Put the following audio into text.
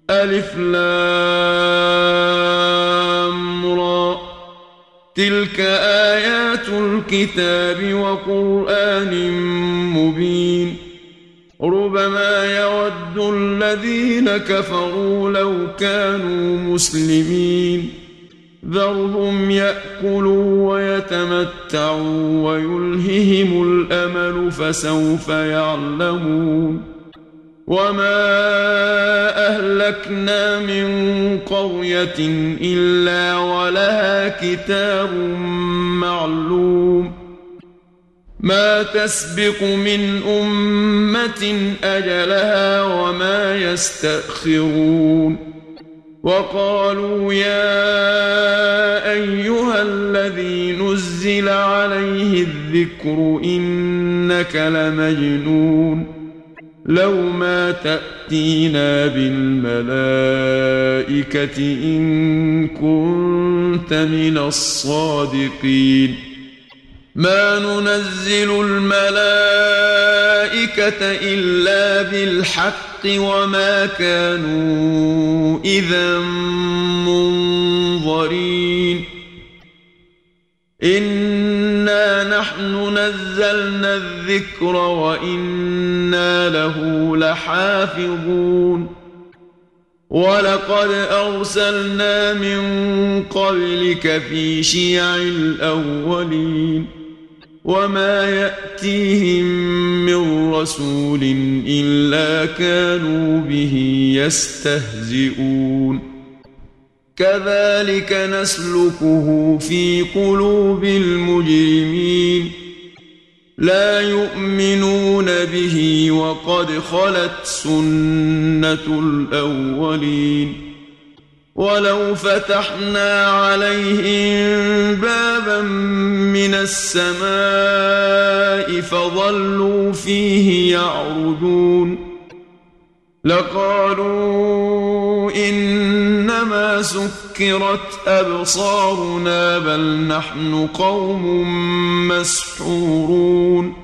ألف لام را تلك آيات الكتاب وقرآن مبين ربما يود الذين كفروا لو كانوا مسلمين ذرهم يأكلوا ويتمتعوا ويلههم الأمل فسوف يعلمون وما أهلكنا من قرية إلا ولها كتاب معلوم ما تسبق من أمة أجلها وما يستأخرون وقالوا يا أيها الذي نزل عليه الذكر إنك لمجنون لو ما تأتينا بالملائكة إن كنت من الصادقين ما ننزل الملائكة إلا بالحق وما كانوا إذا منظرين إنا نحن نزلنا الذكر وإنا له لحافظون ولقد أرسلنا من قبلك في شيع الأولين وما يأتيهم من رسول إلا كانوا به يستهزئون كذلك نسلكه في قلوب المجرمين لا يؤمنون به وقد خلت سنة الأولين ولو فتحنا عليهم بابا من السماء فظلوا فيه يعرجون لقالوا إنما سكرت أبصارنا بل نحن قوم مسحورون